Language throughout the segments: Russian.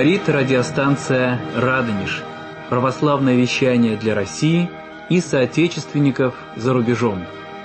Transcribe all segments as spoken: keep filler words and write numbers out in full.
Говорит радиостанция «Радонеж». Православное вещание для России и соотечественников за рубежом.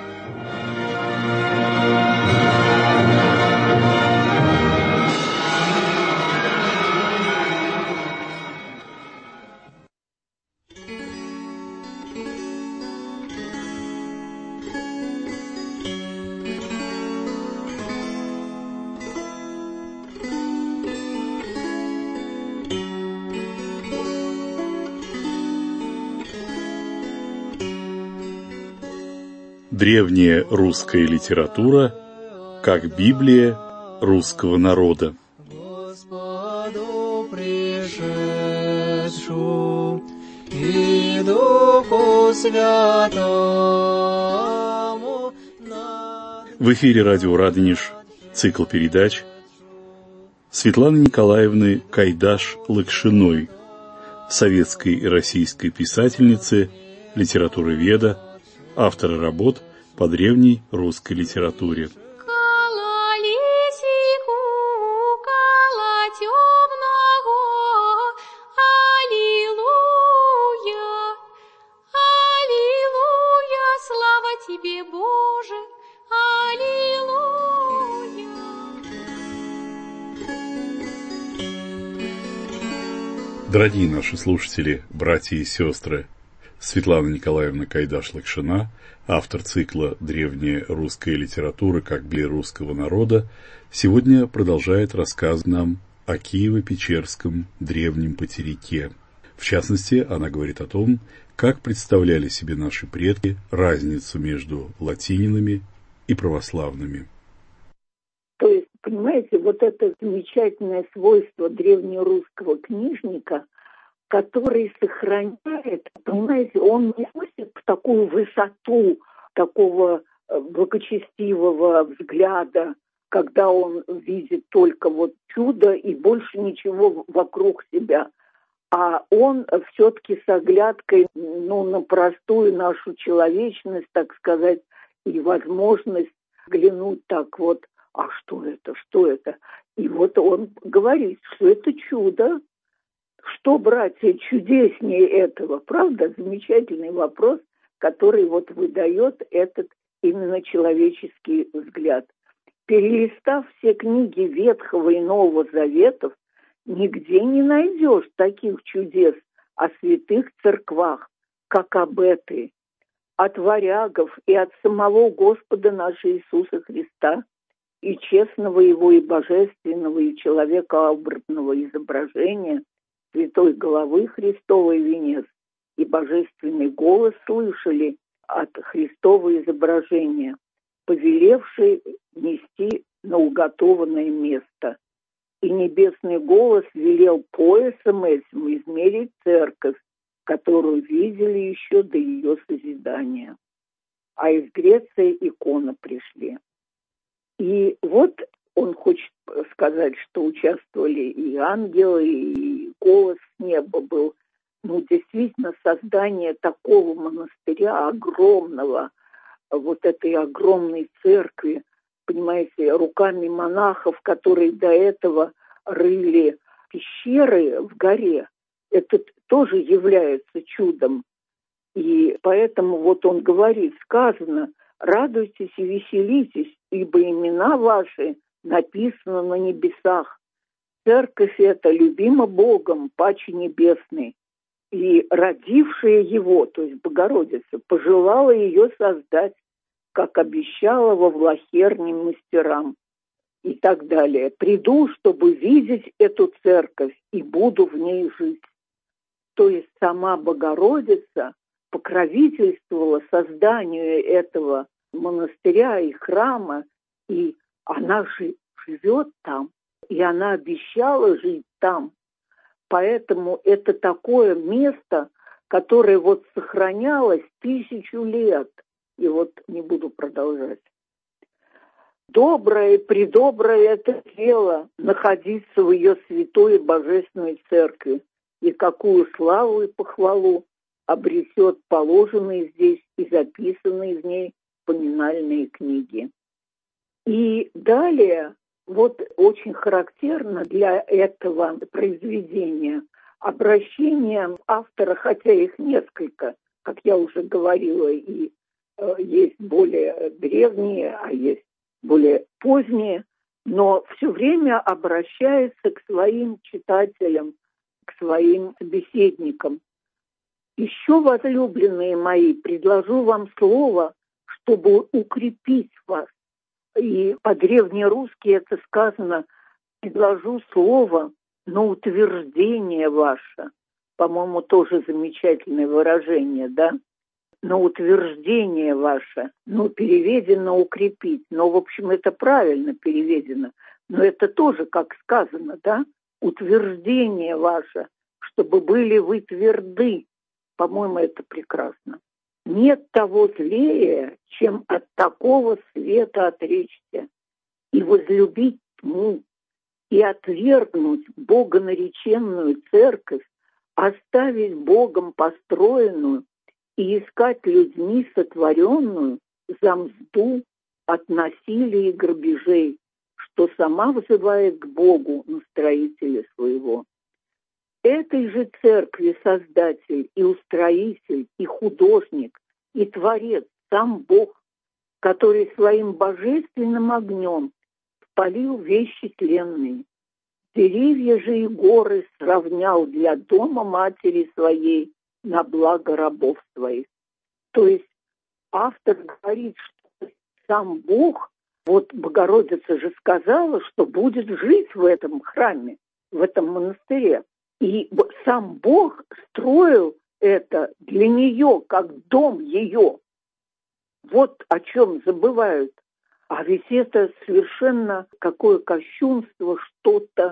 Древняя русская литература как Библия русского народа. Господу пришедшу и Духу Святому. В эфире радио «Радонеж», цикл передач Светланы Николаевны Кайдаш-Лакшиной, советской и российской писательницы, литературоведа, автора работ по древней русской литературе. Дорогие наши слушатели, братья и сестры, Светлана Николаевна Кайдаш-Лакшина, автор цикла «Древняя русская литература как Библия русского народа», сегодня продолжает рассказ нам о Киево-Печерском древнем потеряке. В частности, она говорит о том, как представляли себе наши предки разницу между латининами и православными. То есть, понимаете, вот это замечательное свойство древнерусского книжника, который сохраняет, понимаете, он не носит в такую высоту такого благочестивого взгляда, когда он видит только вот чудо и больше ничего вокруг себя. А он все-таки с оглядкой, ну, на простую нашу человечность, так сказать, и возможность взглянуть так вот, а что это, что это? И вот он говорит, что это чудо. Что, братья, чудеснее этого? Правда? Замечательный вопрос, который вот выдает этот именно человеческий взгляд. Перелистав все книги Ветхого и Нового Заветов, нигде не найдешь таких чудес о святых церквах, как об этой. От варягов и от самого Господа нашего Иисуса Христа, и честного его, и божественного, и человекообразного изображения святой головы Христовой венец и божественный голос слышали от Христова изображения, повелевший нести на уготованное место. И небесный голос велел поясом этим измерить церковь, которую видели еще до ее созидания. А из Греции иконы пришли. И вот он хочет сказать, что участвовали и ангелы, и голос с неба был. Ну, действительно, создание такого монастыря огромного, вот этой огромной церкви, понимаете, руками монахов, которые до этого рыли пещеры в горе, это тоже является чудом. И поэтому вот он говорит, сказано, радуйтесь и веселитесь, ибо имена ваши написано на небесах. Церковь эта любима Богом, Паче Небесный. И родившая его, то есть Богородица, пожелала ее создать, как обещала во Влахерне мастерам. И так далее. Приду, чтобы видеть эту церковь, и буду в ней жить. То есть сама Богородица покровительствовала созданию этого монастыря и храма, и она же живет там, и она обещала жить там. Поэтому это такое место, которое вот сохранялось тысячу лет. И вот не буду продолжать. Доброе и предоброе это дело находиться в ее святой и божественной церкви, и какую славу и похвалу обретет положенные здесь и записанные из ней поминальные книги. И далее Вот очень характерно для этого произведения обращение автора, хотя их несколько, как я уже говорила, и э, есть более древние, а есть более поздние, но все время обращается к своим читателям, к своим собеседникам. Еще, возлюбленные мои, предложу вам слово, чтобы укрепить вас. И по-древнерусски это сказано: предложу слово на утверждение ваше. По-моему, тоже замечательное выражение, да? На утверждение ваше. Ну, переведено укрепить. Но, в общем, это правильно переведено. Но это тоже, как сказано, да? Утверждение ваше, чтобы были вы тверды. По-моему, это прекрасно. Нет того злее, чем от такого света отречься и возлюбить тьму, и отвергнуть богонареченную церковь, оставить Богом построенную и искать людьми сотворенную за мзду от насилия и грабежей, что сама вызывает к Богу на строителя своего. Этой же церкви создатель и устроитель, и художник, и творец, сам Бог, который своим божественным огнем спалил вещи тленные. Деревья же и горы сравнял для дома матери своей на благо рабов своих. То есть автор говорит, что сам Бог, вот Богородица же сказала, что будет жить в этом храме, в этом монастыре. И сам Бог строил это для нее, как дом ее. Вот о чем забывают. А ведь это совершенно какое кощунство что-то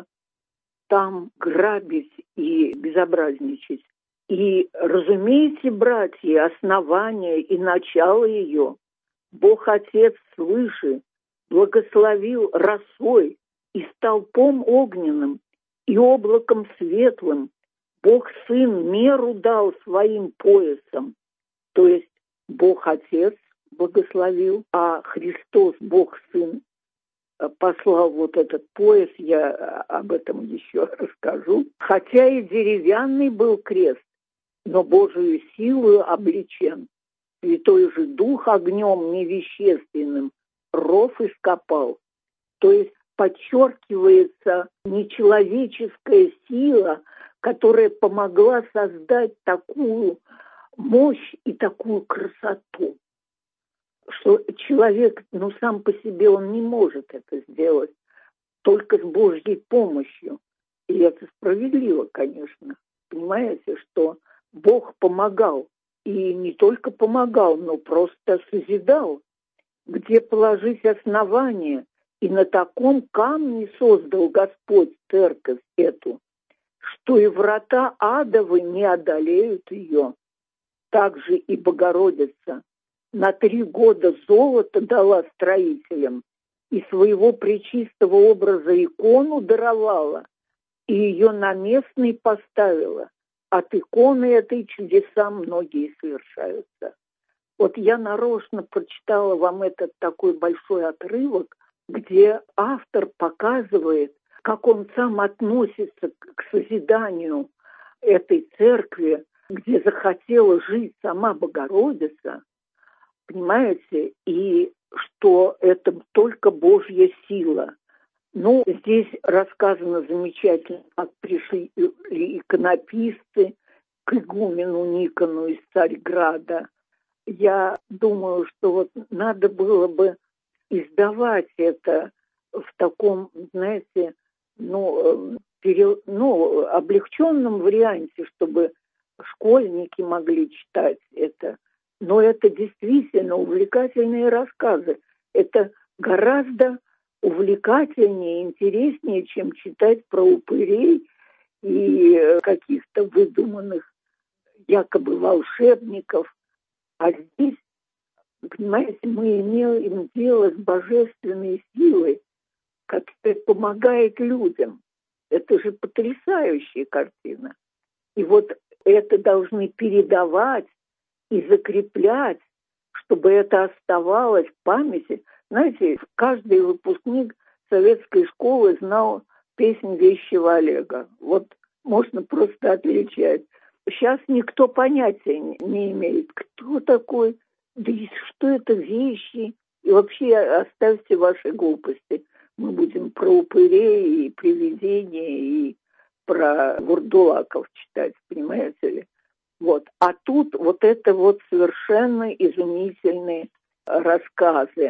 там грабить и безобразничать. И, разумеете, братья, основание и начало ее Бог Отец свыше благословил росой и столпом огненным, и облаком светлым. Бог Сын меру дал своим поясом. То есть Бог Отец благословил, а Христос, Бог Сын, послал вот этот пояс, я об этом еще расскажу. Хотя и деревянный был крест, но Божию силою облечен. Святой же Дух огнем невещественным ров ископал. То есть подчеркивается нечеловеческая сила, которая помогла создать такую мощь и такую красоту, что человек, ну, сам по себе он не может это сделать, только с Божьей помощью. И это справедливо, конечно. Понимаете, что Бог помогал. И не только помогал, но просто созидал, где положить основание. И на таком камне создал Господь церковь эту, что и врата адовы не одолеют ее. Также и Богородица на три года золото дала строителям и своего пречистого образа икону даровала, и ее наместной поставила. От иконы этой чудеса многие совершаются. Вот я нарочно прочитала вам этот такой большой отрывок, где автор показывает, как он сам относится к созиданию этой церкви, где захотела жить сама Богородица, понимаете, и что это только Божья сила. Ну, здесь рассказано замечательно, как пришли иконописцы к игумену Никону из Царьграда. Я думаю, что вот надо было бы издавать это в таком, знаете, ну, пере, ну, облегченном варианте, чтобы школьники могли читать это. Но это действительно увлекательные рассказы. Это гораздо увлекательнее, интереснее, чем читать про упырей и каких-то выдуманных якобы волшебников. А здесь, понимаете, мы имеем дело с божественной силой, которая помогает людям. Это же потрясающая картина. И вот это должны передавать и закреплять, чтобы это оставалось в памяти. Знаете, каждый выпускник советской школы знал песнь Вещего Олега. Вот можно просто отличать. Сейчас никто понятия не имеет, кто такой, да и что это вещи. И вообще оставьте ваши глупости. Мы будем про упырей и привидения, и про вурдулаков читать, понимаете ли? Вот. А тут вот это вот совершенно изумительные рассказы.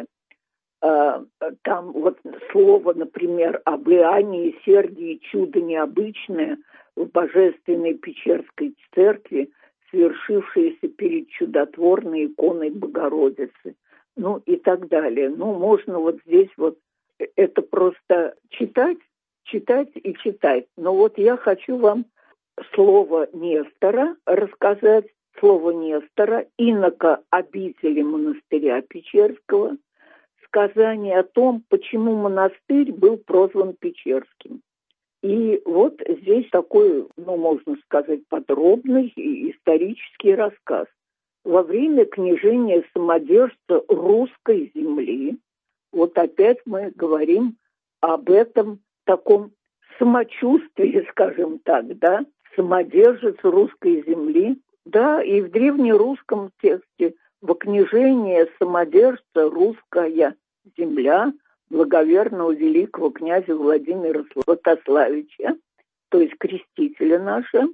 Там вот слово, например, об Иоанне и Сергии «Чудо необычное» в Божественной Печерской церкви, свершившееся перед чудотворной иконой Богородицы. Ну и так далее. Ну, можно вот здесь вот это просто читать, читать и читать. Но вот я хочу вам слово Нестора рассказать, слово Нестора, инока обители монастыря Печерского, сказание о том, почему монастырь был прозван Печерским. И вот здесь такой, ну, можно сказать, подробный исторический рассказ. Во время княжения самодержца русской земли, вот опять мы говорим об этом таком самочувствии, скажем так, да, самодержец русской земли, да, и в древнерусском тексте во княжение самодержца русская земля благоверного великого князя Владимира Святославича, то есть крестителя нашего,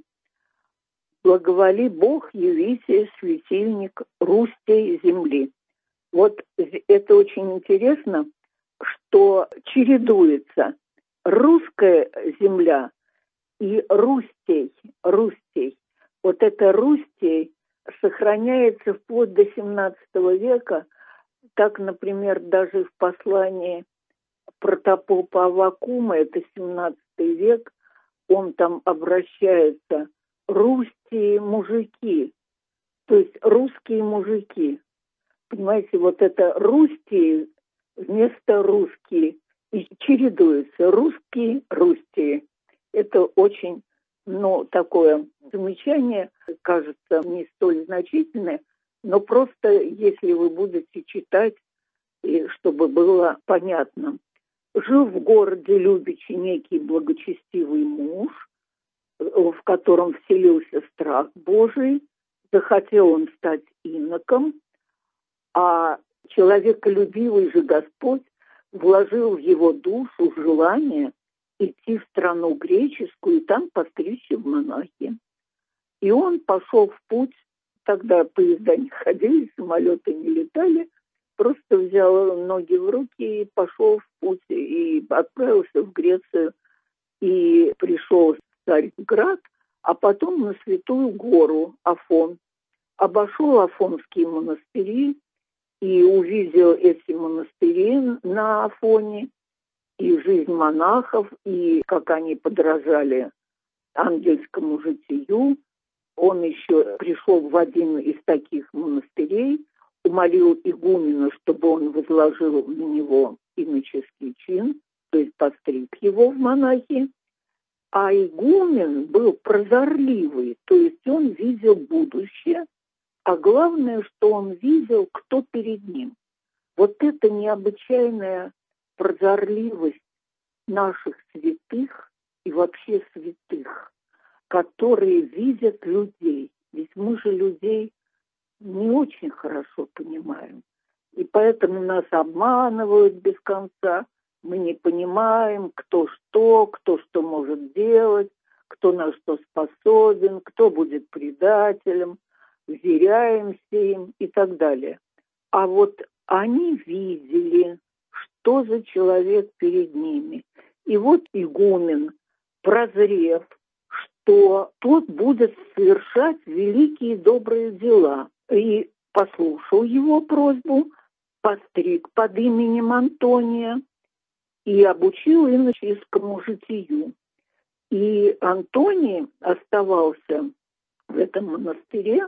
благоволи Бог, явите светильник Русей земли. Вот это очень интересно, что чередуется русская земля и Рустей, Рустей. Вот эта Рустей сохраняется вплоть до семнадцатого века. Так, например, даже в послании протопопа Аввакума, это семнадцатый век, он там обращается «русские мужики», то есть русские мужики. Понимаете, вот это «русские» вместо «русские», и чередуются «русские», «русские». Это очень, ну, такое замечание, кажется, не столь значительное, но просто если вы будете читать, и чтобы было понятно. Жил в городе Любичи некий благочестивый муж, в котором вселился страх Божий, захотел он стать иноком, а человеколюбивый же Господь вложил в его душу желание идти в страну греческую и там постричься в монахи. И он пошел в путь, тогда поезда не ходили, самолеты не летали, просто взял ноги в руки и пошел в путь, и отправился в Грецию, и пришел в Царьград, а потом на Святую гору Афон. Обошел Афонские монастыри и увидел эти монастыри на Афоне, и жизнь монахов, и как они подражали ангельскому житию. Он еще пришел в один из таких монастырей, умолил игумена, чтобы он возложил на него иноческий чин, то есть постриг его в монахи. А игумен был прозорливый, то есть он видел будущее, а главное, что он видел, кто перед ним. Вот это необычайная прозорливость наших святых и вообще святых, которые видят людей. Ведь мы же людей не очень хорошо понимаем. И поэтому нас обманывают без конца. Мы не понимаем, кто что, кто что может делать, кто на что способен, кто будет предателем, вверяемся им и так далее. А вот они видели, что за человек перед ними. И вот игумен, прозрев, что тот будет совершать великие добрые дела, и послушал его просьбу, постриг под именем Антония и обучил иноческому житию. И Антоний оставался в этом монастыре,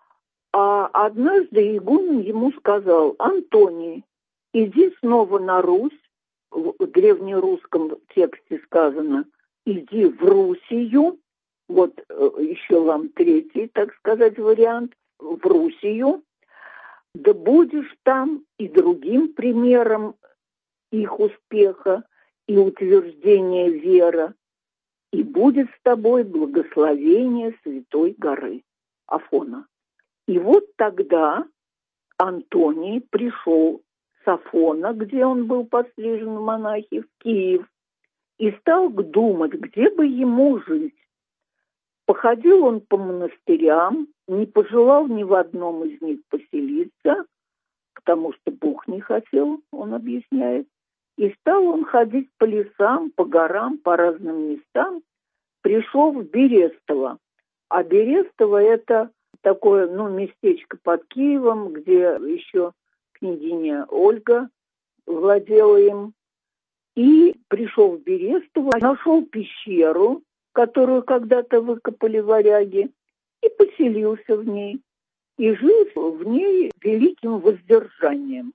а однажды игумен ему сказал: «Антоний, иди снова на Русь», в древнерусском тексте сказано «иди в Русию», вот еще вам третий, так сказать, вариант, в Русию, да будешь там и другим примером их успеха, и утверждение веры, и будет с тобой благословение Святой горы Афона. И вот тогда Антоний пришел с Афона, где он был пострижен в монахи, в Киев, и стал думать, где бы ему жить. Походил он по монастырям, не пожелал ни в одном из них поселиться, потому что Бог не хотел, он объясняет. И стал он ходить по лесам, по горам, по разным местам. Пришел в Берестово. А Берестово – это такое, ну, местечко под Киевом, где еще княгиня Ольга владела им. И пришел в Берестово, нашел пещеру, которую когда-то выкопали варяги, и поселился в ней. И жил в ней великим воздержанием.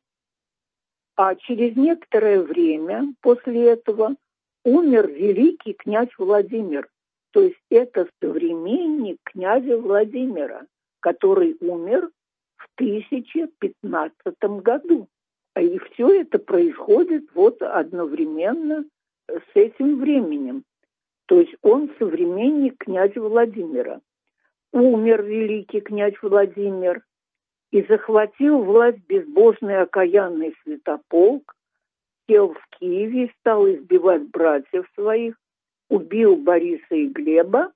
А через некоторое время после этого умер великий князь Владимир. То есть это современник князя Владимира, который умер в тысяча пятнадцатом году. И все это происходит вот одновременно с этим временем. То есть он современник князя Владимира. Умер великий князь Владимир и захватил власть безбожный окаянный святополк, сел в Киеве, стал избивать братьев своих, убил Бориса и Глеба.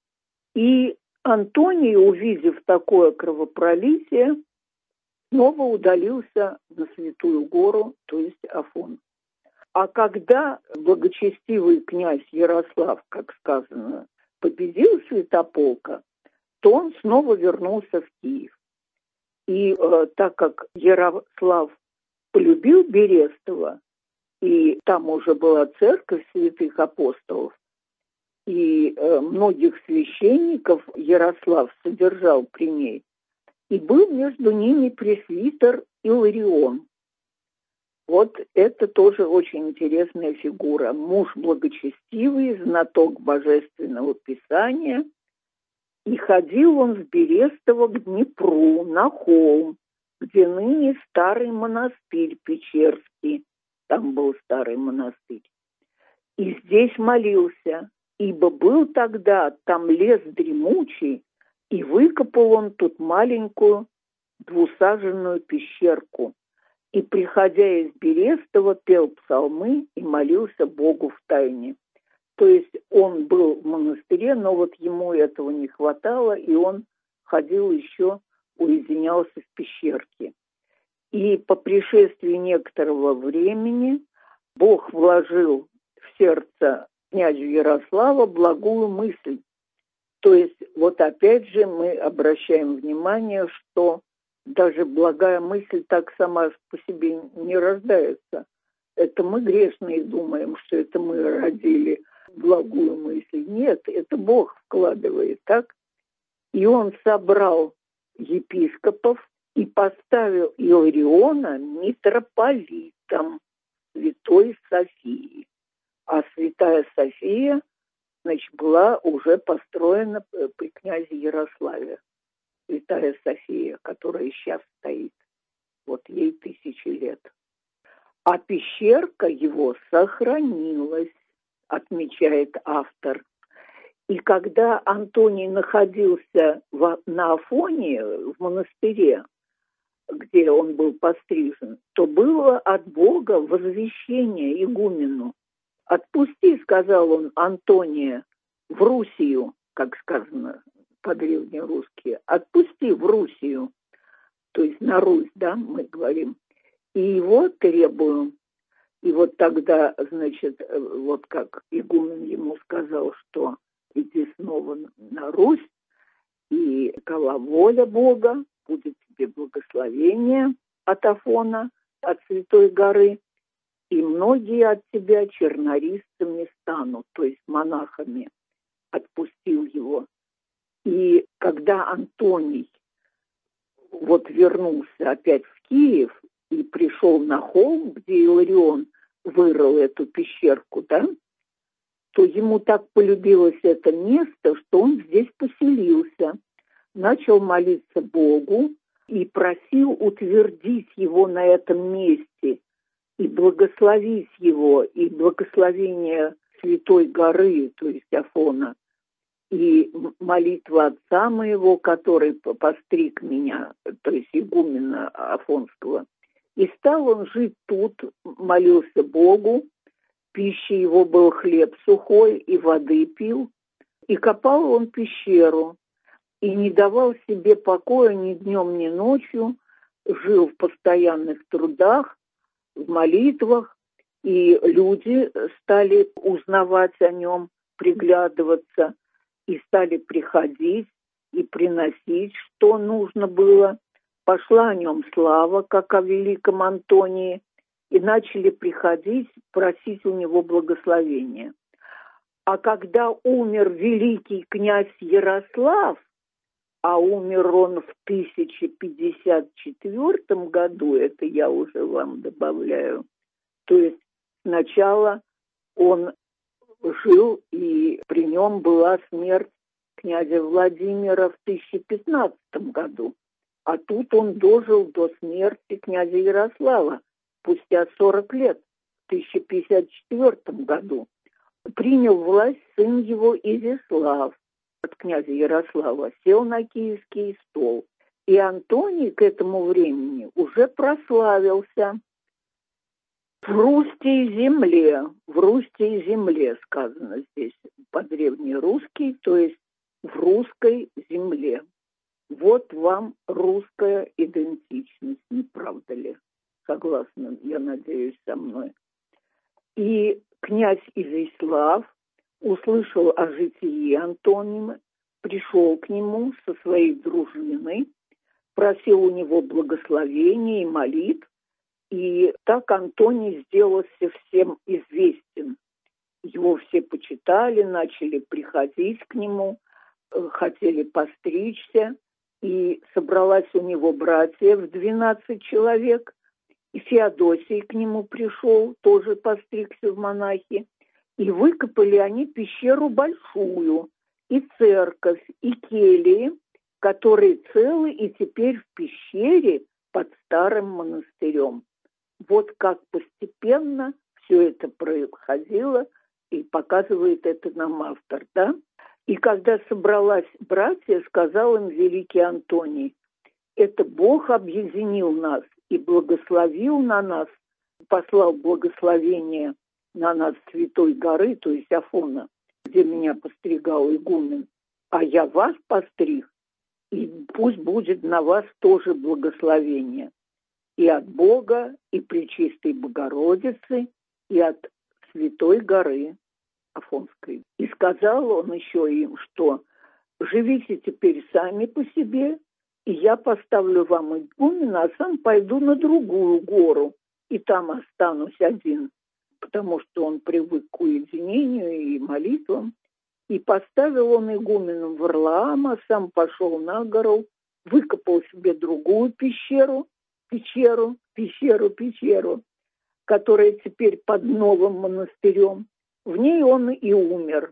И Антоний, увидев такое кровопролитие, снова удалился на Святую гору, то есть Афон. А когда благочестивый князь Ярослав, как сказано, победил святополка, то он снова вернулся в Киев. И э, так как Ярослав полюбил Берестово, и там уже была церковь святых апостолов, и э, многих священников Ярослав содержал при ней, и был между ними пресвитер Иларион. Вот это тоже очень интересная фигура. Муж благочестивый, знаток божественного писания. И ходил он с Берестово к Днепру, на холм, где ныне старый монастырь Печерский. Там был старый монастырь. И здесь молился, ибо был тогда там лес дремучий, и выкопал он тут маленькую двусаженную пещерку. И, приходя из Берестова, пел псалмы и молился Богу в тайне. То есть он был в монастыре, но вот ему этого не хватало, и он ходил еще, уединялся в пещерке. И по пришествии некоторого времени Бог вложил в сердце князя Ярослава благую мысль. То есть вот опять же мы обращаем внимание, что даже благая мысль так сама по себе не рождается. Это мы грешные думаем, что это мы родили благую мысль. Нет, это Бог вкладывает, так? И он собрал епископов и поставил Илариона митрополитом Святой Софии. А Святая София, значит, была уже построена при князе Ярославе. Святая София, которая сейчас стоит. Вот ей тысячи лет. А пещерка его сохранилась, отмечает автор. И когда Антоний находился в, на Афоне, в монастыре, где он был пострижен, то было от Бога возвещение игумену. «Отпусти, — сказал он, — Антония в Русию», как сказано по-древнерусски, «отпусти в Русию», то есть на Русь, да, мы говорим, и его требую. И вот тогда, значит, вот как игумен ему сказал, что иди снова на Русь, и какова воля Бога, будет тебе благословение от Афона, от Святой горы, и многие от тебя чернорисцами станут, то есть монахами. Отпустил его. И когда Антоний вот вернулся опять в Киев и пришел на холм, где Иларион вырыл эту пещерку, да, то ему так полюбилось это место, что он здесь поселился, начал молиться Богу и просил утвердить его на этом месте. И и благословить его, и благословение Святой горы, то есть Афона, и молитва отца моего, который постриг меня, то есть игумена Афонского. И стал он жить тут, молился Богу, пищей его был хлеб сухой, и воды пил, и копал он пещеру, и не давал себе покоя ни днем, ни ночью, жил в постоянных трудах, в молитвах, и люди стали узнавать о нем, приглядываться, и стали приходить и приносить, что нужно было. Пошла о нем слава, как о великом Антонии, и начали приходить, просить у него благословения. А когда умер великий князь Ярослав, а умер он в тысяча пятьдесят четвёртом году, это я уже вам добавляю, то есть сначала он жил, и при нем была смерть князя Владимира в тысяча пятнадцатом году. А тут он дожил до смерти князя Ярослава спустя сорок лет, в тысяча пятьдесят четвёртом году. Принял власть сын его Изяслав от князя Ярослава, сел на киевский стол. И Антоний к этому времени уже прославился. В русской земле, в русской земле сказано здесь по-древнерусски, то есть в русской земле. Вот вам русская идентичность, не правда ли? Согласны, я надеюсь, со мной. И князь Изяслав услышал о житии Антония, пришел к нему со своей дружиной, просил у него благословения и молитв. И так Антоний сделался всем известен. Его все почитали, начали приходить к нему, хотели постричься. И собралась у него братья в двенадцать человек. И Феодосий к нему пришел, тоже постригся в монахи. И выкопали они пещеру большую, и церковь, и кельи, которые целы и теперь в пещере под старым монастырем. Вот как постепенно все это происходило, и показывает это нам автор, да? И когда собралась братья, сказал им великий Антоний: это Бог объединил нас и благословил на нас, послал благословение на нас Святой горы, то есть Афона, где меня постригал игумен, а я вас постриг, и пусть будет на вас тоже благословение. И от Бога, и Пречистой Богородицы, и от Святой горы Афонской. И сказал он еще им, что живите теперь сами по себе, и я поставлю вам игумена, а сам пойду на другую гору, и там останусь один, потому что он привык к уединению и молитвам. И поставил он игуменом Варлаама, сам пошел на гору, выкопал себе другую пещеру, пещеру, пещеру, пещеру, которая теперь под новым монастырем. В ней он и умер,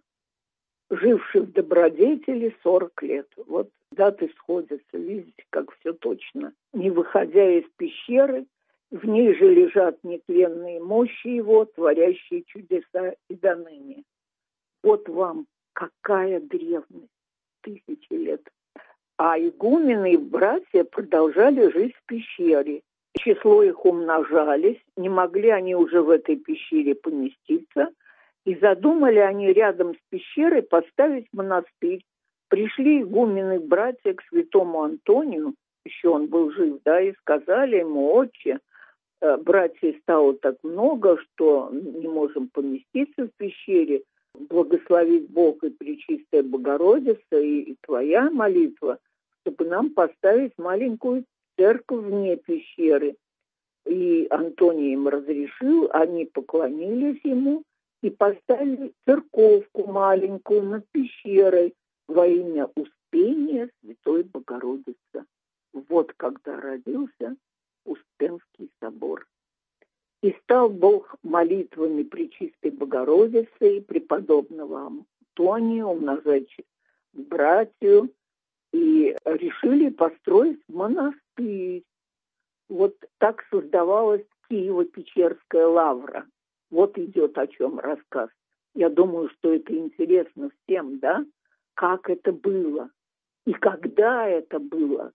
живший в добродетели сорок лет. Вот даты сходятся, видите, как все точно. Не выходя из пещеры, в ней же лежат нетленные мощи его, творящие чудеса и до ныне. Вот вам какая древность, тысячи лет. А игумены и братья продолжали жить в пещере. Число их умножались, не могли они уже в этой пещере поместиться, и задумали они рядом с пещерой поставить монастырь. Пришли игумены братья к святому Антонию, еще он был жив, да, и сказали ему: отче, братьев стало так много, что не можем поместиться в пещере, благословит Бог и Пречистая Богородица, и, и твоя молитва, чтобы нам поставить маленькую церковь вне пещеры. И Антоний им разрешил, они поклонились ему и поставили церковку маленькую над пещерой во имя Успения Святой Богородицы. Вот когда родился Успенский собор. И стал Бог молитвами Пречистой Богородицы и преподобного Антония умножать братью, и решили построить монастырь. Вот так создавалась Киево-Печерская лавра. Вот идет о чем рассказ. Я думаю, что это интересно всем, да? Как это было и когда это было.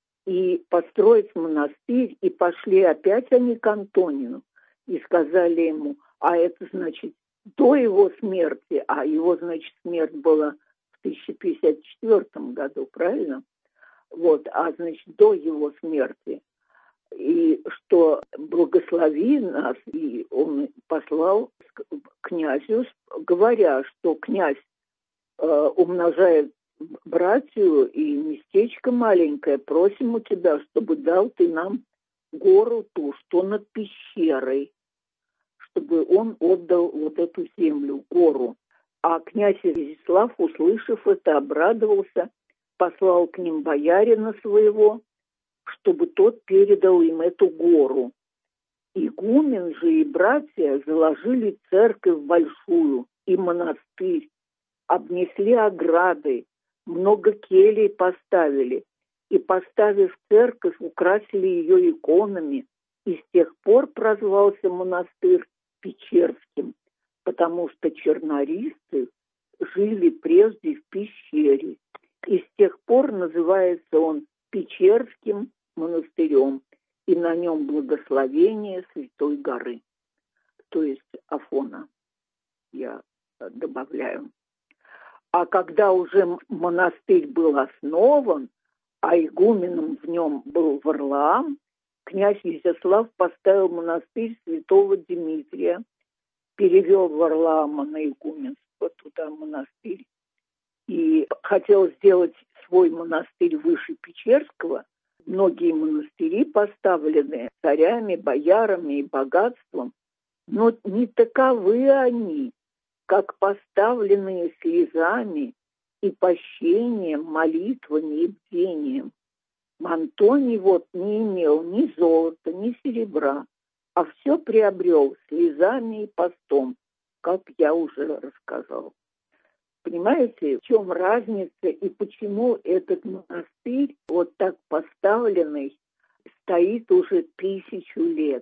И построить монастырь, и пошли опять они к Антонию и сказали ему, а это значит до его смерти, а его, значит, смерть была в тысяча пятьдесят четвёртом году, правильно? Вот, а значит, до его смерти. И что благослови нас, и он послал князю, говоря, что князь э, умножает братью и местечко маленькое, просим у тебя, чтобы дал ты нам гору ту, что над пещерой, чтобы он отдал вот эту землю, гору. А князь Изяслав, услышав это, обрадовался, послал к ним боярина своего, чтобы тот передал им эту гору. Игумен же и братья заложили церковь большую и монастырь, обнесли ограды, много келей поставили, и, поставив церковь, украсили ее иконами, и с тех пор прозвался монастырь Печерским, потому что чернорисцы жили прежде в пещере, и с тех пор называется он Печерским монастырем, и на нем благословение Святой горы, то есть Афона, я добавляю. А когда уже монастырь был основан, а игуменом в нем был Варлаам, князь Изяслав поставил монастырь святого Дмитрия, перевел Варлаама на игуменство, туда монастырь, и хотел сделать свой монастырь выше Печерского. Многие монастыри поставлены царями, боярами и богатством, но не таковы они, как поставленные слезами и пощением, молитвами и бдением. Антоний вот не имел ни золота, ни серебра, а все приобрел слезами и постом, как я уже рассказал. Понимаете, в чем разница и почему этот монастырь, вот так поставленный, стоит уже тысячу лет.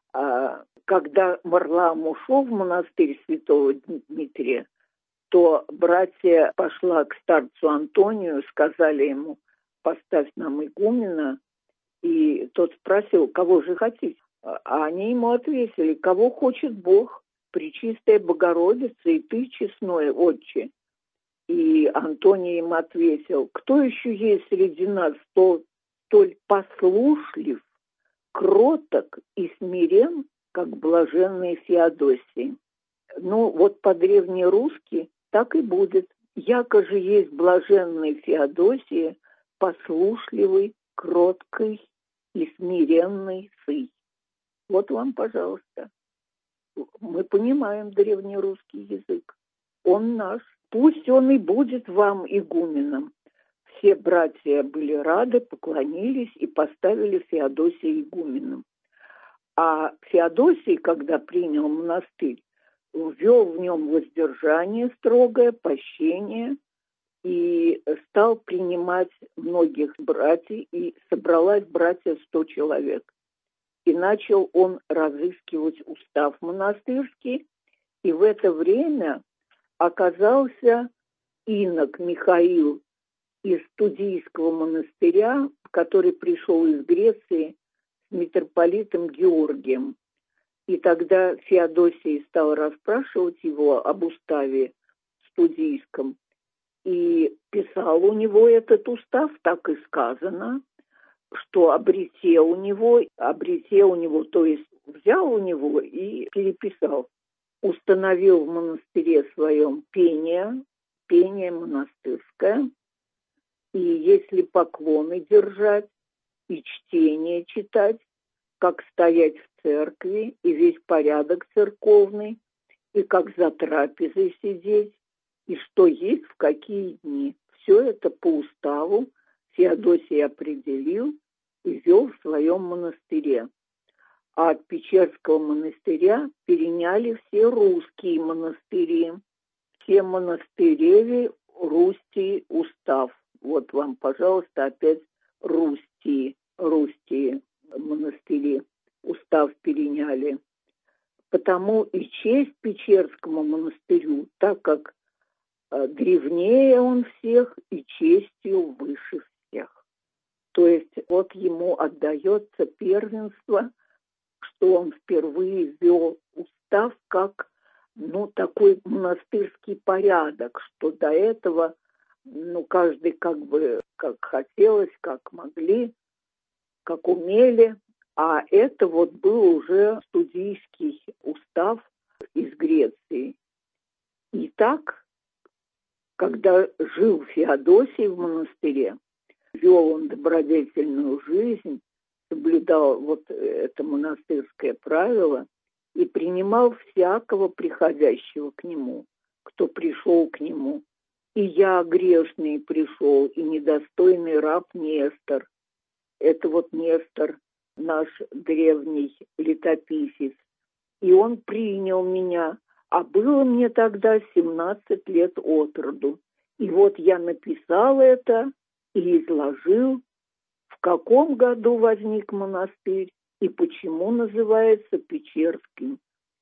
А когда Варлаам ушел в монастырь святого Дмитрия, то братья пошла к старцу Антонию, сказали ему, поставь нам игумена, и тот спросил, кого же хотите? А они ему ответили, кого хочет Бог, Пречистая Богородица и ты, честной отче. И Антоний им ответил, кто еще есть среди нас, столь, столь послушлив, кроток и смирен, как блаженный Феодосий. Ну, вот по-древнерусски так и будет. Яко же есть блаженный Феодосия, послушливый, кроткий и смиренный сый. Вот вам, пожалуйста. Мы понимаем древнерусский язык. Он наш. Пусть он и будет вам игуменом. Все братья были рады, поклонились и поставили Феодосия игуменом. А Феодосий, когда принял монастырь, ввел в нем воздержание строгое, пощение и стал принимать многих братьев, и собралась братья сто человек. И начал он разыскивать устав монастырский, и в это время оказался инок Михаил из Студийского монастыря, который пришел из Греции с митрополитом Георгием. И тогда Феодосий стал расспрашивать его об уставе студийском. И писал у него этот устав, так и сказано, что обрете у него, обрете у него, то есть взял у него и переписал. Установил в монастыре своем пение, пение монастырское, и если поклоны держать и чтение читать, как стоять в церкви и весь порядок церковный, и как за трапезой сидеть, и что есть в какие дни. Все это по уставу Феодосий определил и вел в своем монастыре. А от Печерского монастыря переняли все русские монастыри. Все монастыреве Русти устав. Вот вам, пожалуйста, опять Русти, Русти монастыри. устав переняли. Потому и честь Печерскому монастырю, так как э, древнее он всех и честью выше всех. То есть вот ему отдается первенство, что он впервые ввел устав как, ну, такой монастырский порядок, что до этого, ну, каждый как бы как хотелось, как могли, как умели. А это вот был уже студийский устав из Греции. И так, когда жил Феодосий в монастыре, вел он добродетельную жизнь, соблюдал вот это монастырское правило и принимал всякого приходящего к нему, кто пришел к нему. И я грешный пришел, и недостойный раб Нестор. Это вот Нестор, наш древний летописец. И он принял меня, а было мне тогда семнадцать лет от роду. И вот я написал это и изложил, в каком году возник монастырь и почему называется Печерским.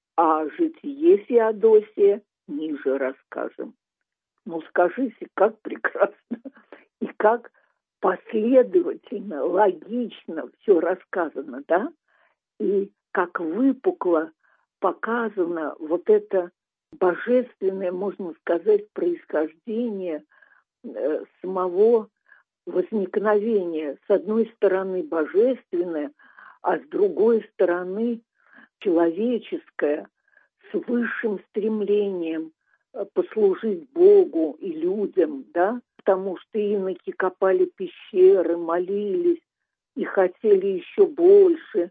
А житие Феодосия ниже расскажем. Ну, скажите, как прекрасно и как последовательно, логично все рассказано, да? И как выпукло показано вот это божественное, можно сказать, происхождение э, самого возникновения. С одной стороны божественное, а с другой стороны человеческое, с высшим стремлением послужить Богу и людям, да, потому что иноки копали пещеры, молились и хотели еще больше,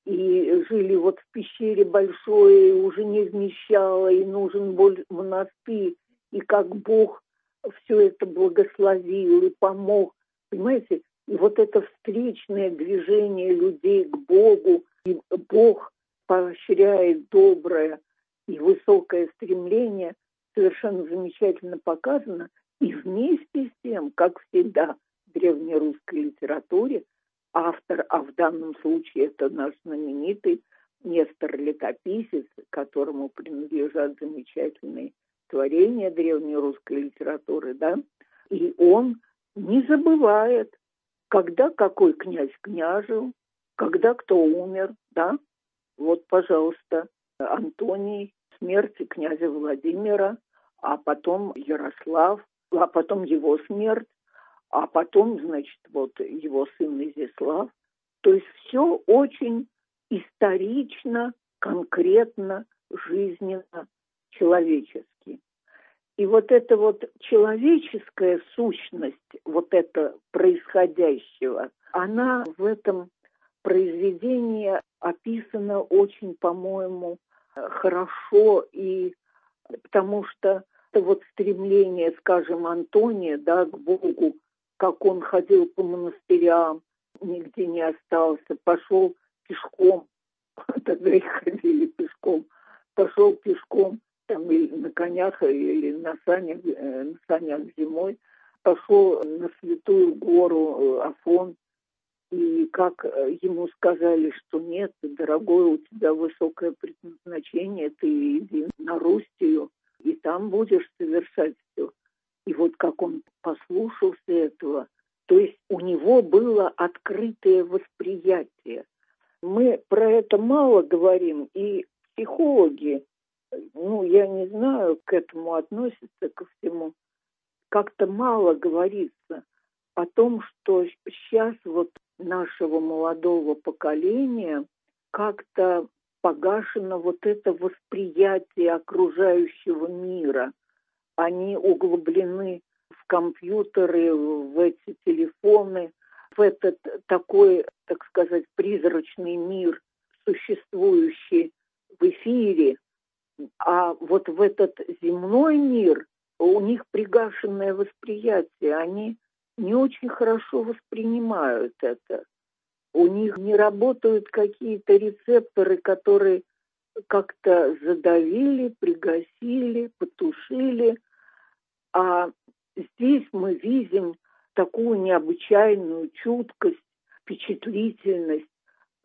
и жили вот в пещере большой, и уже не вмещало, и нужен был монастырь, и как Бог все это благословил и помог, понимаете, и вот это встречное движение людей к Богу, и Бог поощряет доброе и высокое стремление, совершенно замечательно показано. И вместе с тем, как всегда в древнерусской литературе, автор, а в данном случае это наш знаменитый Нестор Летописец, которому принадлежат замечательные творения древнерусской литературы, да, и он не забывает, когда какой князь княжил, когда кто умер, да. Вот, пожалуйста, Антоний, смерть князя Владимира, а потом Ярослав, а потом его смерть, а потом, значит, вот его сын Изяслав. То есть все очень исторично, конкретно, жизненно, человечески. И вот эта вот человеческая сущность, вот это происходящего, она в этом произведении описана очень, по-моему, хорошо, и потому что это вот стремление, скажем, Антония, да, к Богу, как он ходил по монастырям, нигде не остался, пошел пешком, тогда и ходили пешком, пошел пешком, там или на конях, или на санях, на санях зимой, пошел на Святую гору Афон, и как ему сказали, что нет, дорогой, у тебя высокое предназначение, ты иди на Рустию, и там будешь совершать все. И вот как он послушался этого, то есть у него было открытое восприятие. Мы про это мало говорим, и психологи, ну, я не знаю, к этому относятся, ко всему, как-то мало говорится о том, что сейчас вот нашего молодого поколения как-то погашено вот это восприятие окружающего мира. Они углублены в компьютеры, в эти телефоны, в этот такой, так сказать, призрачный мир, существующий в эфире. А вот в этот земной мир у них пригашенное восприятие, они не очень хорошо воспринимают это. У них не работают какие-то рецепторы, которые как-то задавили, пригасили, потушили. А здесь мы видим такую необычайную чуткость, впечатлительность,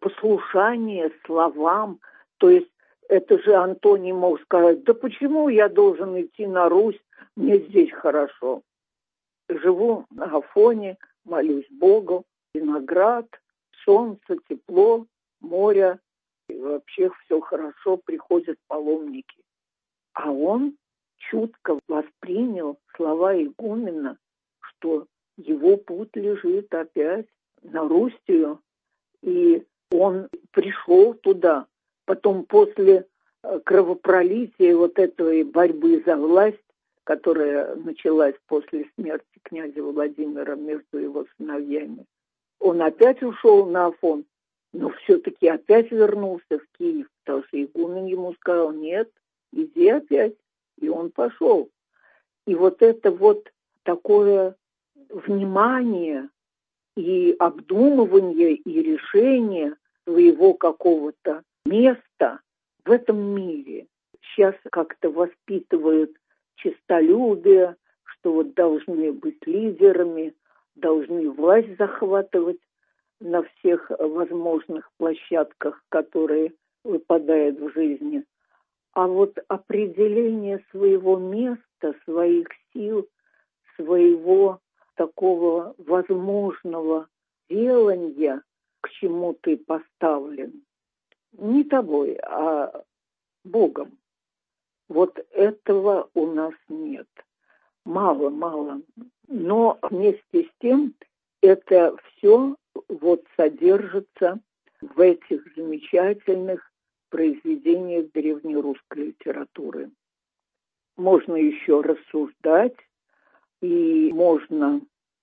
послушание словам. То есть это же Антоний мог сказать: да почему я должен идти на Русь, мне здесь хорошо. Живу на Афоне, молюсь Богу, виноград, солнце, тепло, море, и вообще все хорошо, приходят паломники. А он чутко воспринял слова игумена, что его путь лежит опять на Руссию, и он пришел туда. Потом после кровопролития вот этой борьбы за власть, которая началась после смерти князя Владимира между его сыновьями, он опять ушел на Афон, но все-таки опять вернулся в Киев, потому что игумен ему сказал: нет, иди опять. И он пошел. И вот это вот такое внимание и обдумывание и решение своего какого-то места в этом мире. Сейчас как-то воспитывают честолюбие, что вот должны быть лидерами, должны власть захватывать на всех возможных площадках, которые выпадают в жизни. А вот определение своего места, своих сил, своего такого возможного делания, к чему ты поставлен, не тобой, а Богом. Вот этого у нас нет. Мало-мало. Но вместе с тем это все вот содержится в этих замечательных произведениях древнерусской литературы. Можно еще рассуждать, и можно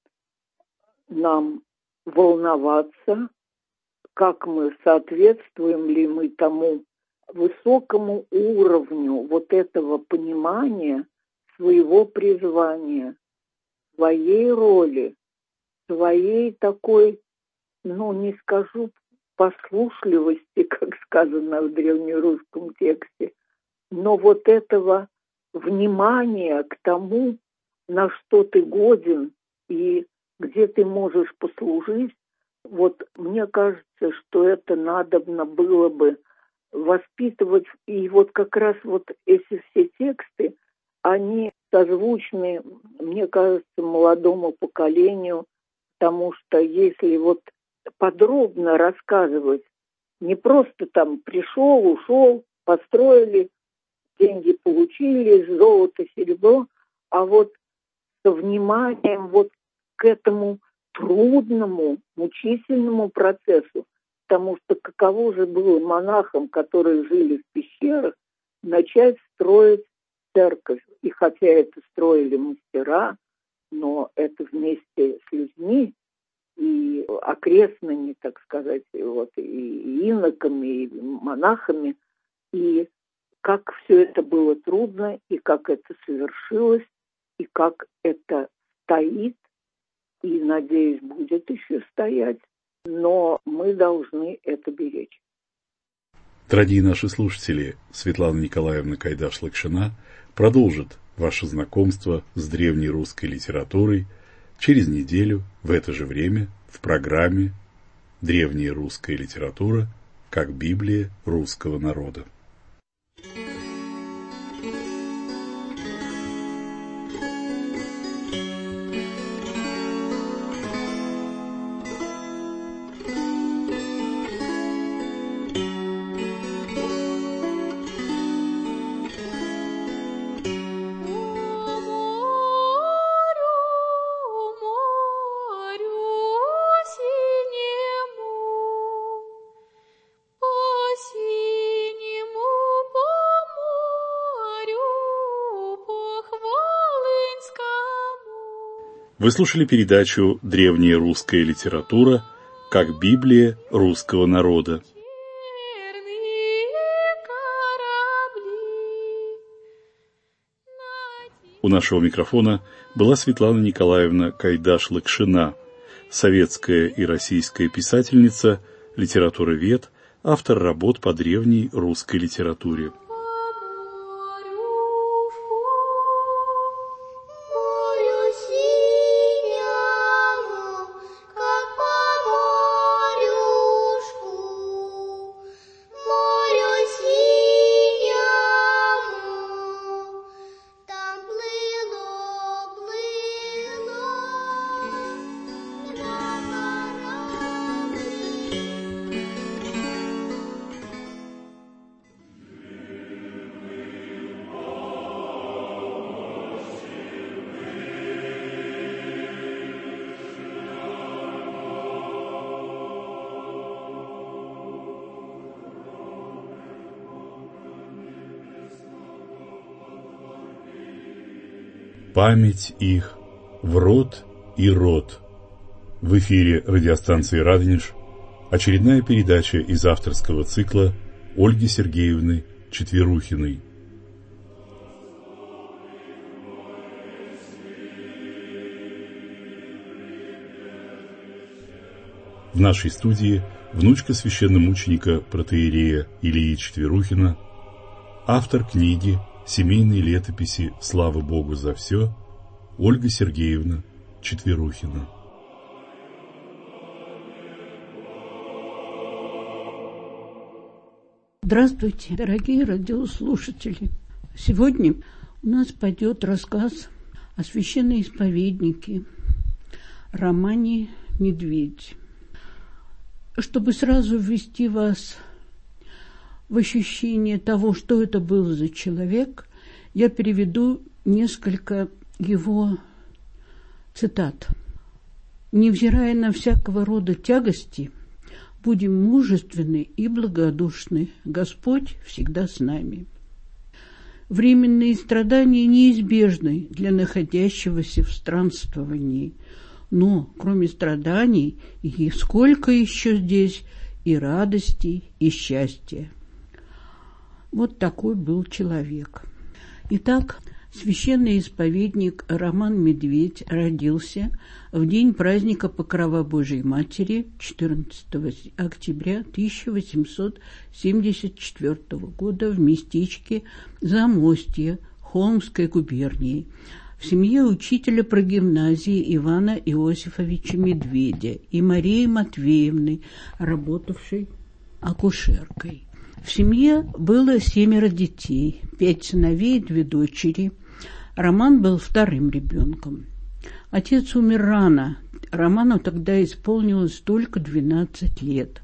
нам волноваться, как мы, соответствуем ли мы тому высокому уровню вот этого понимания своего призвания, своей роли, своей такой, ну, не скажу послушливости, как сказано в древнерусском тексте, но вот этого внимания к тому, на что ты годен и где ты можешь послужить. Вот мне кажется, что это надобно было бы воспитывать. И вот как раз вот эти все тексты, они созвучны, мне кажется, молодому поколению, потому что если вот подробно рассказывать, не просто там пришел, ушел, построили, деньги получили, золото, серебро, а вот со вниманием вот к этому трудному, мучительному процессу, потому что каково же было монахам, которые жили в пещерах, начать строить церковь. И хотя это строили мастера, но это вместе с людьми и окрестными, так сказать, вот, и иноками, и монахами, и как все это было трудно, и как это совершилось, и как это стоит, и, надеюсь, будет еще стоять, но мы должны это беречь. Дорогие наши слушатели, Светлана Николаевна Кайдаш-Лакшина продолжит ваше знакомство с древней русской литературой через неделю в это же время в программе «Древняя русская литература как Библия русского народа». Вы слушали передачу «Древняя русская литература как Библия русского народа». У нашего микрофона была Светлана Николаевна Кайдаш-Лакшина, советская и российская писательница, литературовед, автор работ по древней русской литературе. память их в род и род. В эфире радиостанции «Радонеж» очередная передача из авторского цикла Ольги Сергеевны Четверухиной. В нашей студии внучка священномученика протоиерея Илии Четверухина, автор книги «Семейные летописи. Слава Богу за все» Ольга Сергеевна Четверухина. Здравствуйте, дорогие радиослушатели! Сегодня у нас пойдет рассказ о священноисповеднике Романе Медведь. Чтобы сразу ввести вас в ощущение того, что это был за человек, я переведу несколько его цитат. «Невзирая на всякого рода тягости, будем мужественны и благодушны. Господь всегда с нами. Временные страдания неизбежны для находящегося в странствовании, но кроме страданий, и сколько еще здесь и радостей, и счастья». Вот такой был человек. Итак, священный исповедник Роман Медведь родился в день праздника Покрова Божией Матери четырнадцатого октября тысяча восемьсот семьдесят четвёртого года в местечке Замостье Холмской губернии, в семье учителя прогимназии Ивана Иосифовича Медведя и Марии Матвеевны, работавшей акушеркой. В семье было семеро детей, пять сыновей и две дочери. Роман был вторым ребенком. Отец умер рано. Роману тогда исполнилось только двенадцать лет.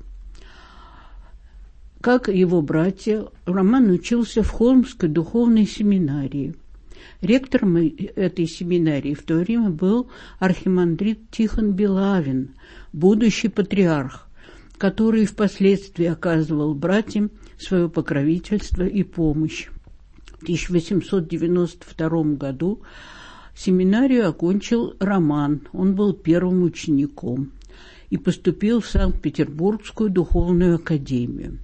Как и его братья, Роман учился в Холмской духовной семинарии. Ректором этой семинарии в то время был архимандрит Тихон Белавин, будущий патриарх, который впоследствии оказывал братьям свое покровительство и помощь. В тысяча восемьсот девяносто втором году семинарию окончил Роман, он был первым учеником, и поступил в Санкт-Петербургскую духовную академию.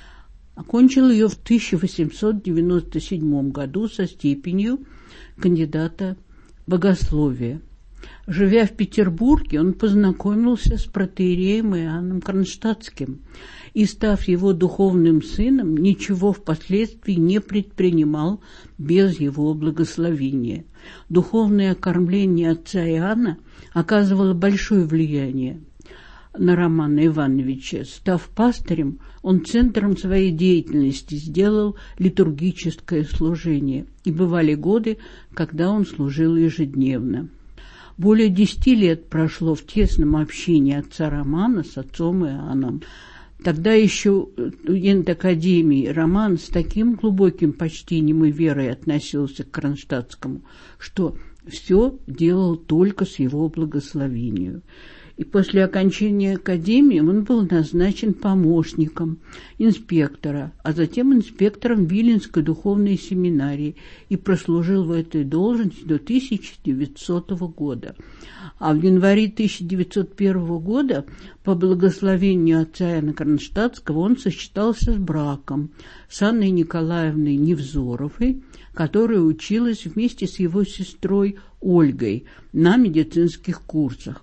Окончил ее в тысяча восемьсот девяносто седьмом году со степенью кандидата в богословие. Живя в Петербурге, он познакомился с протоиереем Иоанном Кронштадтским и, став его духовным сыном, ничего впоследствии не предпринимал без его благословения. Духовное окормление отца Иоанна оказывало большое влияние на Романа Ивановича. Став пастырем, он центром своей деятельности сделал литургическое служение, и бывали годы, когда он служил ежедневно. Более десяти лет прошло в тесном общении отца Романа с отцом Иоанном. Тогда еще студент академии Роман с таким глубоким почтением и верой относился к Кронштадтскому, что все делал только с его благословению. И после окончания академии он был назначен помощником инспектора, а затем инспектором Виленской духовной семинарии и прослужил в этой должности до тысяча девятисотого года. А в январе тысяча девятьсот первого года по благословению отца Иоанна Кронштадтского он сочетался с браком с Анной Николаевной Невзоровой, которая училась вместе с его сестрой Ольгой на медицинских курсах.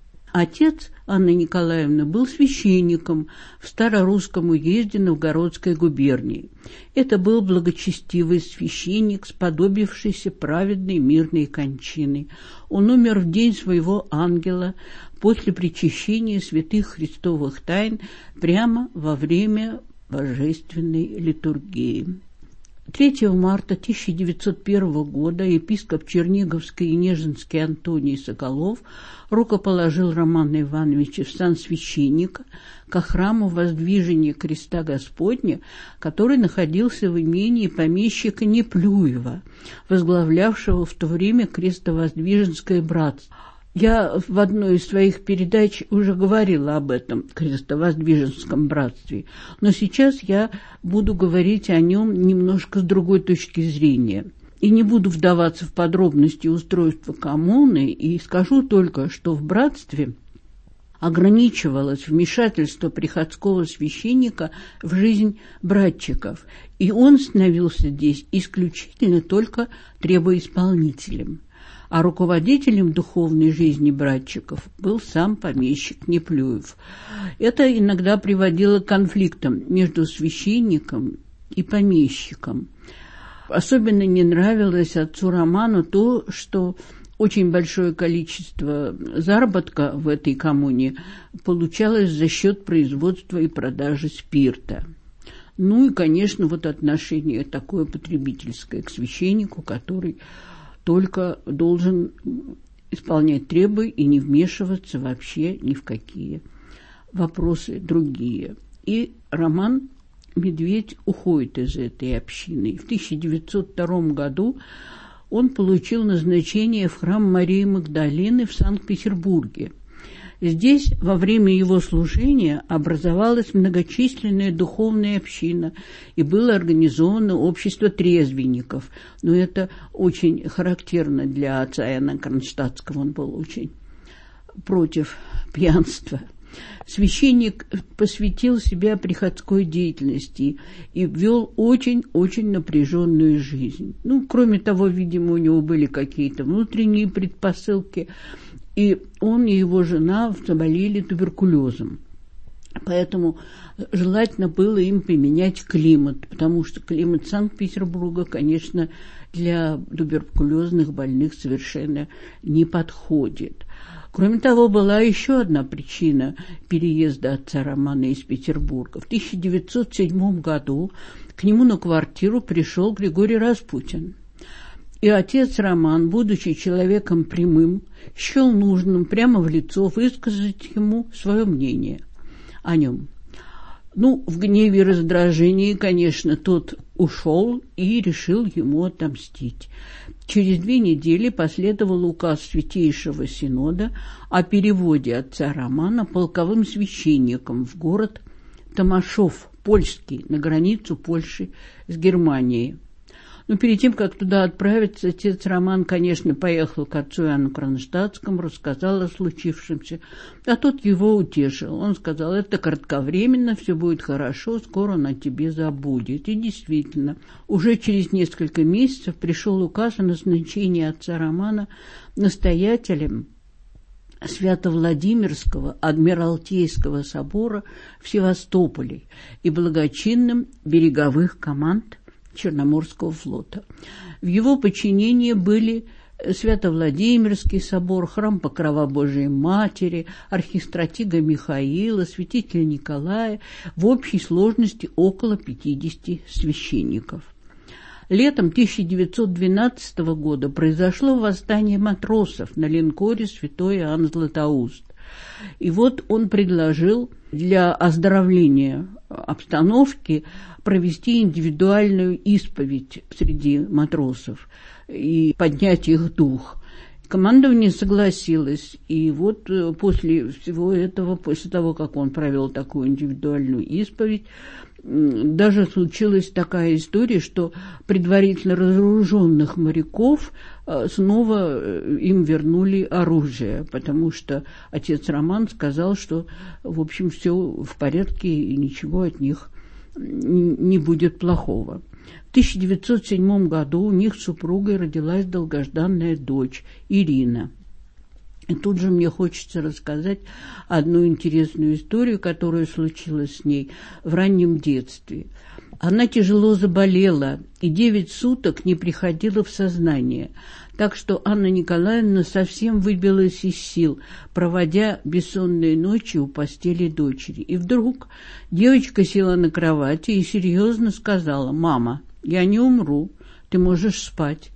Отец Анны Николаевны был священником в Старорусском уезде Новгородской губернии. Это был благочестивый священник, сподобившийся праведной мирной кончины. Он умер в день своего ангела после причащения святых христовых тайн прямо во время божественной литургии. третьего марта тысяча девятьсот первого года епископ Черниговский и Нежинский Антоний Соколов рукоположил Романа Ивановича в сан священника ко храму Воздвижения Креста Господня, который находился в имении помещика Неплюева, возглавлявшего в то время Крестовоздвиженское братство. Я в одной из своих передач уже говорила об этом Крестовоздвиженском братстве, но сейчас я буду говорить о нем немножко с другой точки зрения. И не буду вдаваться в подробности устройства коммуны, и скажу только, что в братстве ограничивалось вмешательство приходского священника в жизнь братчиков, и он становился здесь исключительно только требоисполнителем. А руководителем духовной жизни братчиков был сам помещик Неплюев. Это иногда приводило к конфликтам между священником и помещиком. Особенно не нравилось отцу Роману то, что очень большое количество заработка в этой коммуне получалось за счет производства и продажи спирта. Ну и, конечно, вот отношение такое потребительское к священнику, который только должен исполнять требы и не вмешиваться вообще ни в какие вопросы другие. И Роман Медведь уходит из этой общины. В тысяча девятьсот втором году он получил назначение в храм Марии Магдалины в Санкт-Петербурге. Здесь во время его служения образовалась многочисленная духовная община и было организовано общество трезвенников. Но это очень характерно для отца Иоанна Кронштадтского, он был очень против пьянства. Священник посвятил себя приходской деятельности и вел очень-очень напряженную жизнь. Ну, кроме того, видимо, у него были какие-то внутренние предпосылки, и он и его жена заболели туберкулезом. Поэтому желательно было им поменять климат, потому что климат Санкт-Петербурга, конечно, для туберкулезных больных совершенно не подходит. Кроме того, была еще одна причина переезда отца Романа из Петербурга. В тысяча девятьсот седьмом году к нему на квартиру пришел Григорий Распутин. И отец Роман, будучи человеком прямым, счел нужным прямо в лицо высказать ему свое мнение о нем. Ну, в гневе и раздражении, конечно, тот ушел и решил ему отомстить. Через две недели последовал указ Святейшего Синода о переводе отца Романа полковым священником в город Томашов, польский, на границу Польши с Германией. Но перед тем, как туда отправиться, отец Роман, конечно, поехал к отцу Иоанну Кронштадтскому, рассказал о случившемся, а тот его утешил. Он сказал: это кратковременно, все будет хорошо, скоро он о тебе забудет. И действительно, уже через несколько месяцев пришел указ о назначении отца Романа настоятелем Свято-Владимирского Адмиралтейского собора в Севастополе и благочинным береговых команд Черноморского флота. В его подчинении были Свято-Владимирский собор, храм Покрова Божией Матери, архистратига Михаила, святителя Николая, в общей сложности около пятидесяти священников. Летом тысяча девятьсот двенадцатого года произошло восстание матросов на линкоре «Святой Иоанн Златоуст». И вот он предложил для оздоровления обстановки провести индивидуальную исповедь среди матросов и поднять их дух. Командование согласилось, и вот после всего этого, после того, как он провел такую индивидуальную исповедь, даже случилась такая история, что предварительно разоруженных моряков снова им вернули оружие, потому что отец Роман сказал, что, в общем, все в порядке и ничего от них не будет плохого. В тысяча девятьсот седьмом году у них с супругой родилась долгожданная дочь Ирина. И тут же мне хочется рассказать одну интересную историю, которая случилась с ней в раннем детстве. Она тяжело заболела и девять суток не приходила в сознание, так что Анна Николаевна совсем выбилась из сил, проводя бессонные ночи у постели дочери. И вдруг девочка села на кровати и серьезно сказала: «Мама, я не умру, ты можешь спать».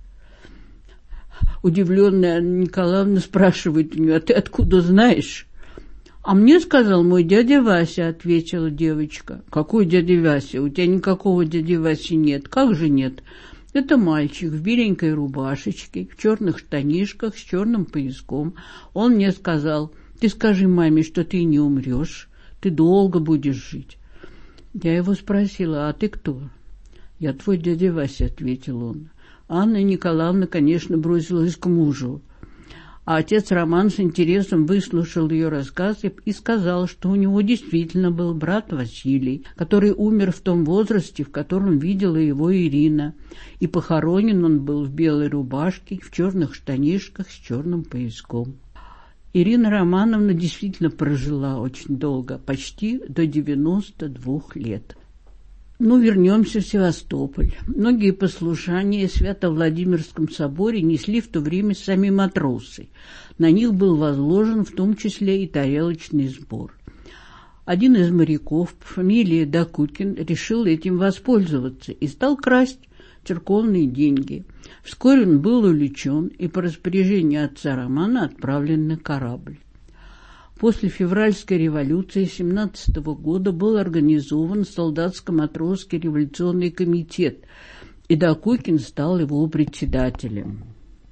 Удивленная Анна Николаевна спрашивает у нее: «А ты откуда знаешь?» «А мне сказал мой дядя Вася», — ответила девочка. «Какой дядя Вася? У тебя никакого дяди Васи нет». «Как же нет? Это мальчик в беленькой рубашечке, в черных штанишках, с черным пояском. Он мне сказал: ты скажи маме, что ты не умрешь, ты долго будешь жить». Я его спросила: «А ты кто?» «Я твой дядя Вася», — ответил он. Анна Николаевна, конечно, бросилась к мужу. А отец Роман с интересом выслушал ее рассказ и сказал, что у него действительно был брат Василий, который умер в том возрасте, в котором видела его Ирина, и похоронен он был в белой рубашке, в черных штанишках с черным пояском. Ирина Романовна действительно прожила очень долго, почти до девяноста двух лет. Ну, вернемся в Севастополь. Многие послушания в Свято-Владимирском соборе несли в то время сами матросы. На них был возложен в том числе и тарелочный сбор. Один из моряков по фамилии Докукин решил этим воспользоваться и стал красть церковные деньги. Вскоре он был увлечен и по распоряжению отца Романа отправлен на корабль. После февральской революции семнадцатого года был организован солдатско-матросский революционный комитет, и Докукин стал его председателем.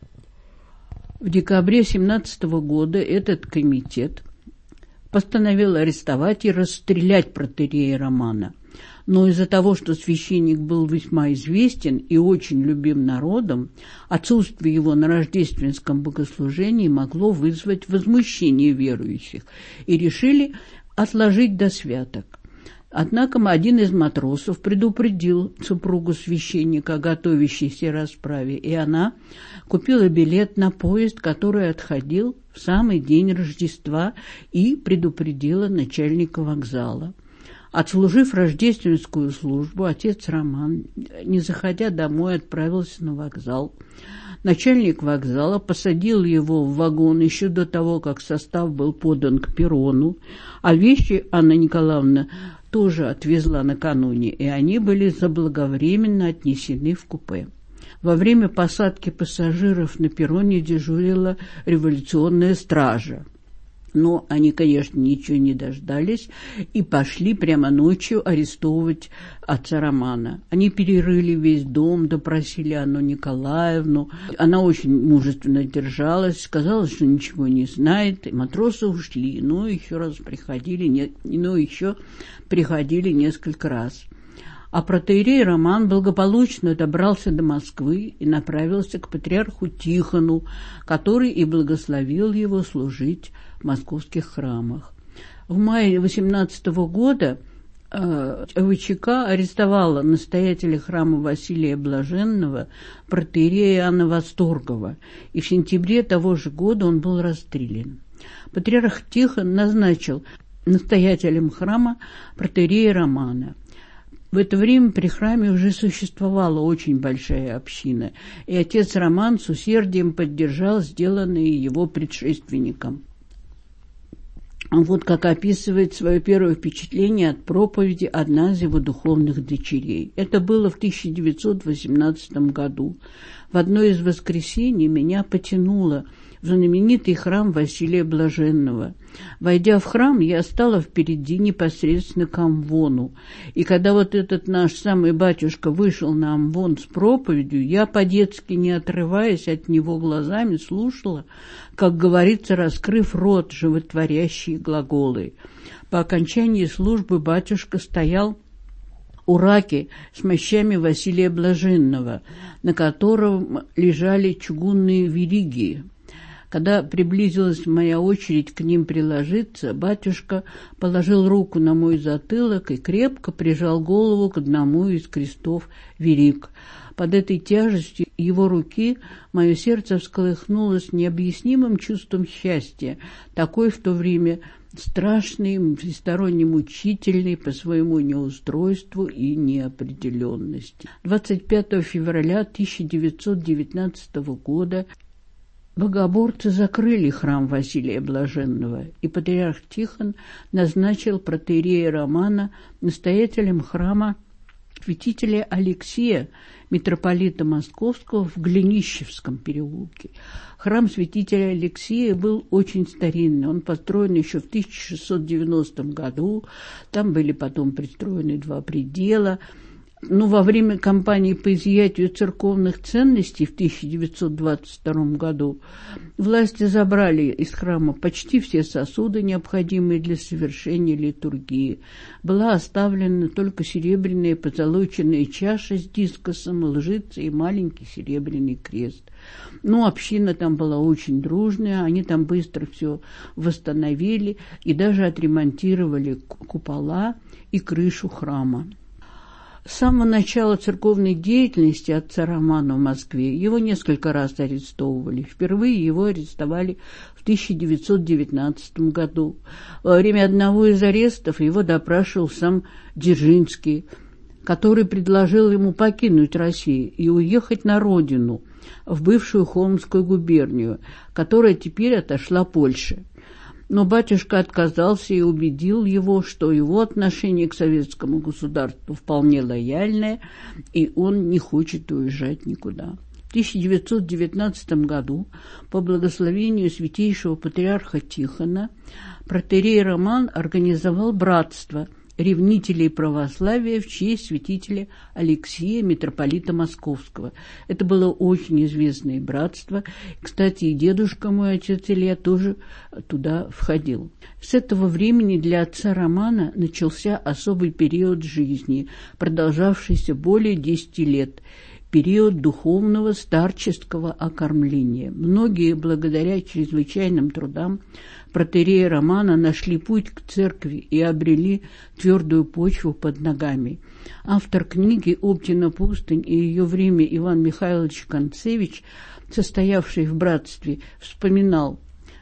В декабре семнадцатого года этот комитет постановил арестовать и расстрелять протоиерея Романа. Но из-за того, что священник был весьма известен и очень любим народом, отсутствие его на рождественском богослужении могло вызвать возмущение верующих, и решили отложить до святок. Однако один из матросов предупредил супругу священника о готовящейся расправе, и она купила билет на поезд, который отходил в самый день Рождества, и предупредила начальника вокзала. Отслужив рождественскую службу, отец Роман, не заходя домой, отправился на вокзал. Начальник вокзала посадил его в вагон еще до того, как состав был подан к перрону, а вещи Анна Николаевна тоже отвезла накануне, и они были заблаговременно отнесены в купе. Во время посадки пассажиров на перроне дежурила революционная стража. Но они, конечно, ничего не дождались и пошли прямо ночью арестовывать отца Романа. Они перерыли весь дом, допросили Анну Николаевну. Она очень мужественно держалась, сказала, что ничего не знает. И матросы ушли, но еще раз приходили, не, но еще приходили несколько раз. А протоиерей Роман благополучно добрался до Москвы и направился к патриарху Тихону, который и благословил его служить в московских храмах. В мае восемнадцатого года э, ВЧК арестовала настоятеля храма Василия Блаженного, протоиерея Иоанна Восторгова, и в сентябре того же года он был расстрелян. Патриарх Тихон назначил настоятелем храма протоиерея Романа. В это время при храме уже существовала очень большая община, и отец Роман с усердием поддержал сделанное его предшественником. Вот как описывает свое первое впечатление от проповеди одна из его духовных дочерей. Это было в тысяча девятьсот восемнадцатом году. В одно из воскресений меня потянуло в знаменитый храм Василия Блаженного. Войдя в храм, я стала впереди непосредственно к амвону. И когда вот этот наш самый батюшка вышел на амвон с проповедью, я по-детски, не отрываясь от него глазами, слушала, как говорится, раскрыв рот, животворящие глаголы. По окончании службы батюшка стоял у раки с мощами Василия Блаженного, на котором лежали чугунные вериги. Когда приблизилась моя очередь к ним приложиться, батюшка положил руку на мой затылок и крепко прижал голову к одному из крестов вериг. Под этой тяжестью его руки мое сердце всколыхнулось необъяснимым чувством счастья, такой в то время страшный, всесторонне мучительный по своему неустройству и неопределенности. двадцать пятого февраля тысяча девятьсот девятнадцатого года богоборцы закрыли храм Василия Блаженного, и патриарх Тихон назначил протоиерея Романа настоятелем храма святителя Алексия, митрополита Московского, в Глинищевском переулке. Храм святителя Алексия был очень старинный. Он построен еще в тысяча шестьсот девяностом году. Там были потом пристроены два предела. Ну, во время кампании по изъятию церковных ценностей в тысяча девятьсот двадцать втором году власти забрали из храма почти все сосуды, необходимые для совершения литургии. Была оставлена только серебряная позолоченная чаша с дискосом, лжица и маленький серебряный крест. Ну, община там была очень дружная, они там быстро все восстановили и даже отремонтировали купола и крышу храма. С самого начала церковной деятельности отца Романа в Москве его несколько раз арестовывали. Впервые его арестовали в тысяча девятьсот девятнадцатом году. Во время одного из арестов его допрашивал сам Дзержинский, который предложил ему покинуть Россию и уехать на родину, в бывшую Холмскую губернию, которая теперь отошла Польше. Но батюшка отказался и убедил его, что его отношение к советскому государству вполне лояльное, и он не хочет уезжать никуда. В тысяча девятьсот девятнадцатом году по благословению святейшего патриарха Тихона протоиерей Роман организовал братство ревнителей православия в честь святителя Алексия, митрополита Московского. Это было очень известное братство. Кстати, и дедушка мой, отец Илья, тоже туда входил. С этого времени для отца Романа начался особый период жизни, продолжавшийся более десяти лет. Период духовного старческого окормления. Многие, благодаря чрезвычайным трудам протоиерея Романа, нашли путь к церкви и обрели твердую почву под ногами. Автор книги «Оптина пустынь» и ее время Иван Михайлович Концевич, состоявший в братстве, вспоминал: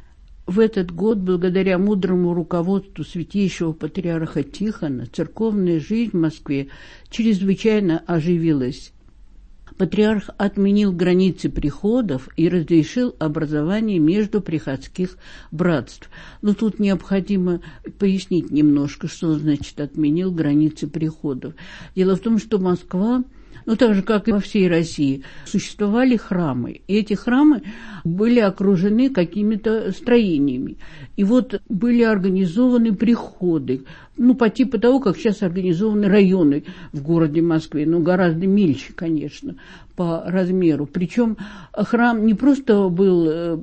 в этот год, благодаря мудрому руководству святейшего патриарха Тихона, церковная жизнь в Москве чрезвычайно оживилась. Патриарх отменил границы приходов и разрешил образование междуприходских братств. Но тут необходимо пояснить немножко, что значит отменил границы приходов. Дело в том, что Москва, ну так же, как и во всей России, существовали храмы. И эти храмы были окружены какими-то строениями. И вот были организованы приходы, ну, по типу того, как сейчас организованы районы в городе Москве, но гораздо мельче, конечно, по размеру. Причем храм не просто был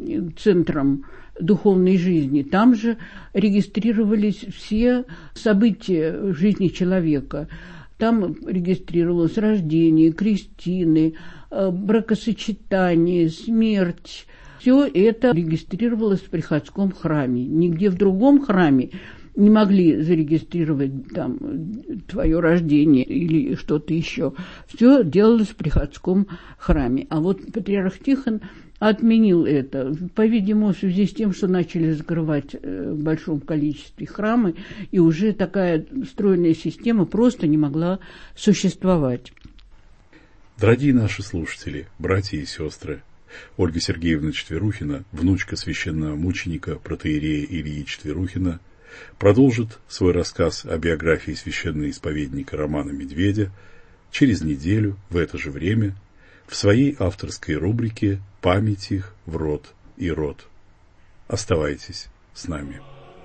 центром духовной жизни, там же регистрировались все события в жизни человека. Там регистрировалось рождение, крестины, бракосочетание, смерть. Все это регистрировалось в приходском храме. Нигде в другом храме не могли зарегистрировать там твое рождение или что-то еще. Все делалось в приходском храме. А вот патриарх Тихон отменил это, по-видимому, в связи с тем, что начали закрывать в большом количестве храмы, и уже такая стройная система просто не могла существовать. Дорогие наши слушатели, братья и сестры, Ольга Сергеевна Четверухина, внучка священного мученика протоиерея Ильи Четверухина, продолжит свой рассказ о биографии священного исповедника Романа Медведя через неделю в это же время в своей авторской рубрике «Память их в род и род». Оставайтесь с нами.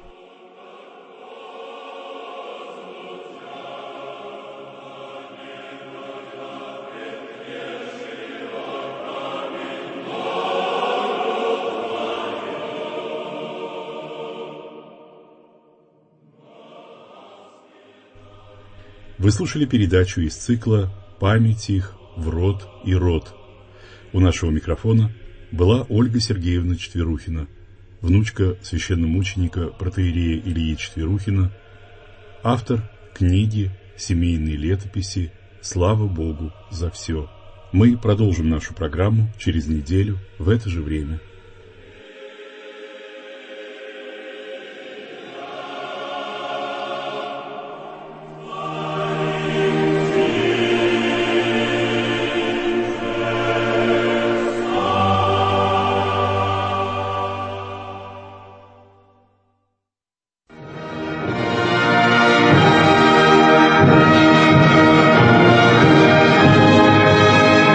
Вы слушали передачу из цикла «Память их в род и род». У нашего микрофона была Ольга Сергеевна Четверухина, внучка священномученика протоиерея Ильи Четверухина, автор книги «Семейные летописи. Слава Богу за все». Мы продолжим нашу программу через неделю в это же время.